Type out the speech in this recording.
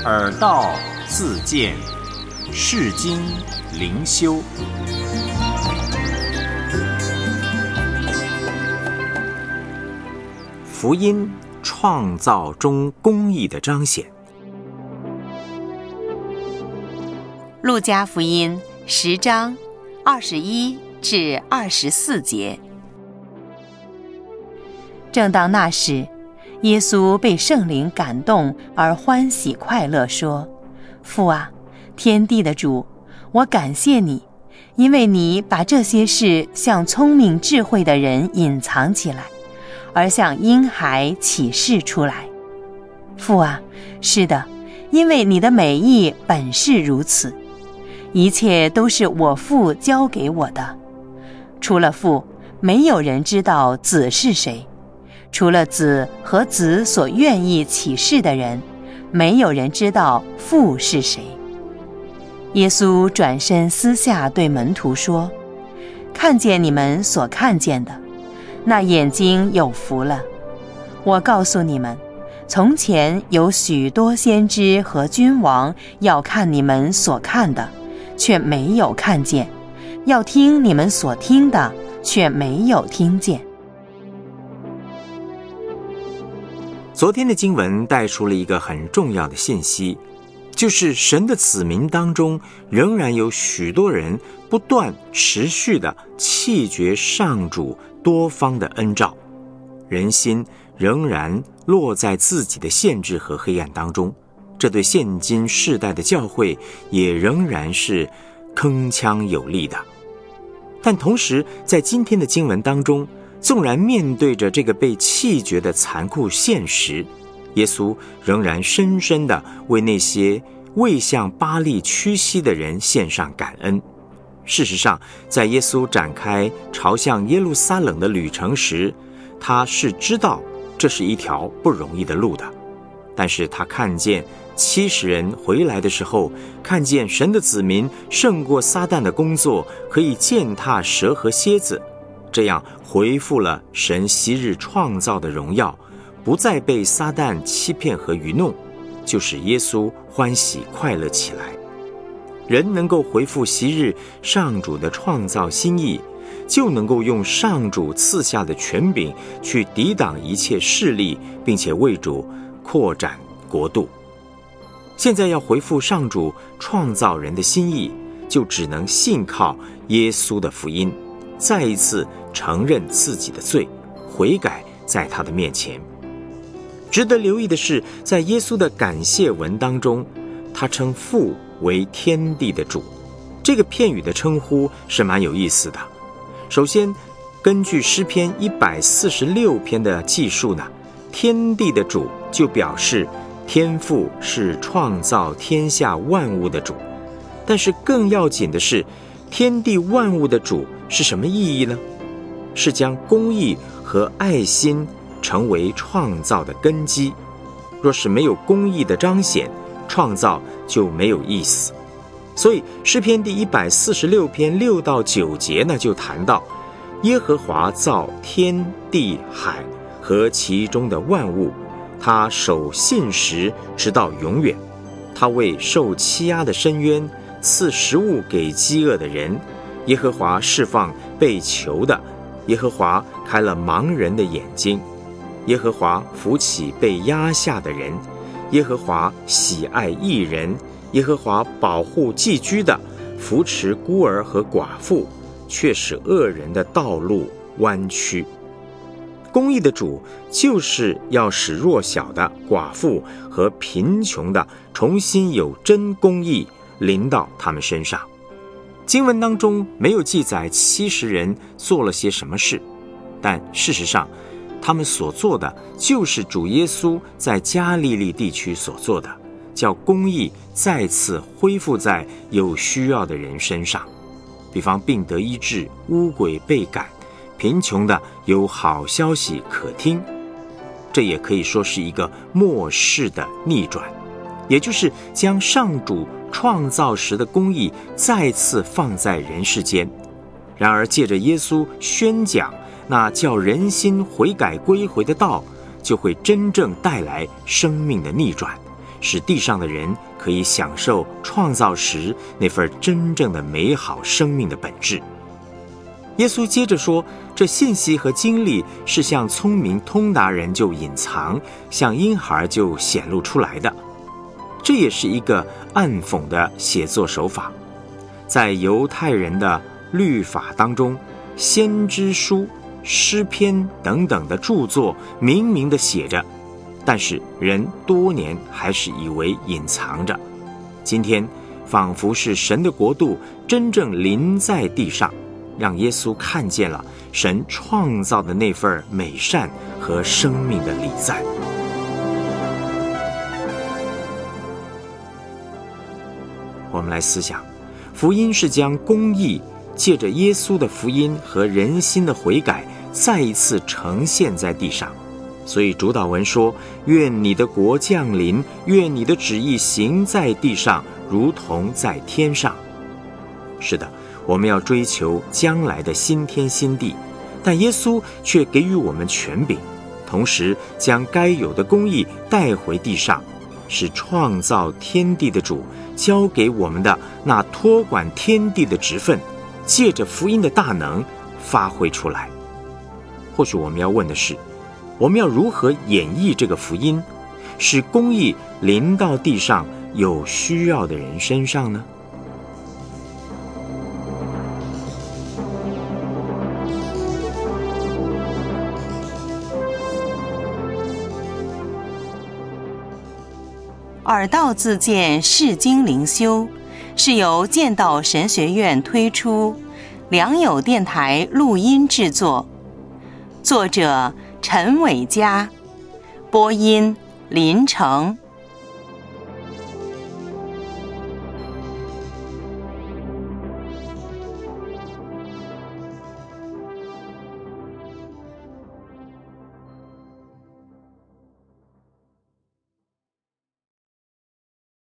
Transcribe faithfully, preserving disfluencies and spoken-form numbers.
耳道自见，世经灵修。福音创造中公义的彰显。 路加福音十章二十一至二十四节。正当那时，耶稣被圣灵感动而欢喜快乐，说：父啊，天地的主，我感谢你，因为你把这些事向聪明智慧的人隐藏起来，而向婴孩启示出来。父啊，是的，因为你的美意本是如此。一切都是我父交给我的，除了父，没有人知道子是谁，除了子和子所愿意启示的人，没有人知道父是谁。耶稣转身私下对门徒说：看见你们所看见的，那眼睛有福了。我告诉你们，从前有许多先知和君王要看你们所看的，却没有看见；要听你们所听的，却没有听见。 昨天的经文带出了一个很重要的信息，就是神的子民当中仍然有许多人不断持续地弃绝上主多方的恩召，人心仍然落在自己的限制和黑暗当中，这对现今世代的教会也仍然是铿锵有力的。但同时在今天的经文当中，纵然面对着这个被弃绝的残酷现实，耶稣仍然深深地为那些未向巴力屈膝的人献上感恩。事实上，在耶稣展开朝向耶路撒冷的旅程时，他是知道这是一条不容易的路的，但是他看见七十人回来的时候，看见神的子民胜过撒旦的工作，可以践踏蛇和蝎子，这样恢复了神昔日创造的荣耀，不再被撒旦欺骗和愚弄，就使耶稣欢喜快乐起来。人能够恢复昔日上主的创造心意，就能够用上主赐下的权柄去抵挡一切势力，并且为主扩展国度。现在要恢复上主创造人的心意，就只能信靠耶稣的福音，再一次承认自己的罪，悔改在他的面前。值得留意的是，在耶稣的感谢文当中，他称父为天地的主，这个片语的称呼是蛮有意思的。首先，根据诗篇一百四十六篇的记述呢，天地的主就表示天父是创造天下万物的主。但是更要紧的是，天地万物的主是什么意义呢？是将公义和爱心成为创造的根基。若是没有公义的彰显，创造就没有意思。所以诗篇第一百四十六篇六到九节呢，就谈到耶和华造天地海和其中的万物，他守信实直到永远，他为受欺压的伸冤，赐食物给饥饿的人。耶和华释放被囚的，耶和华开了盲人的眼睛，耶和华扶起被压下的人，耶和华喜爱义人，耶和华保护寄居的，扶持孤儿和寡妇，却使恶人的道路弯曲。公义的主就是要使弱小的、寡妇和贫穷的重新有真公义临到他们身上。经文当中没有记载七十人做了些什么事，但事实上他们所做的就是主耶稣在加利利地区所做的，叫公义再次恢复在有需要的人身上。比方病得医治，污鬼被赶，贫穷的有好消息可听。这也可以说是一个末世的逆转，也就是将上主创造时的公义再次放在人世间。然而借着耶稣宣讲那叫人心悔改归回的道，就会真正带来生命的逆转， 使地上的人可以享受创造时那份真正的美好生命的本质。耶稣接着说，这信息和经历是向聪明通达人就隐藏，向婴孩就显露出来的。这也是一个暗讽的写作手法。在犹太人的律法当中，先知书、诗篇等等的著作明明地写着，但是人多年还是以为隐藏着。今天仿佛是神的国度真正临在地上，让耶稣看见了神创造的那份美善和生命的礼赞。我们来思想，福音是将公义借着耶稣的福音和人心的悔改再一次呈现在地上。所以主祷文说，愿你的国降临，愿你的旨意行在地上，如同在天上。是的，我们要追求将来的新天新地，但耶稣却给予我们权柄，同时将该有的公义带回地上，使创造天地的主交给我们的那托管天地的职分，借着福音的大能发挥出来。或许我们要问的是，我们要如何演绎这个福音，使公义临到地上有需要的人身上呢？ 耳道自荐释经灵修是由剑道神学院推出，良友电台录音制作，作者陈伟嘉，播音林成。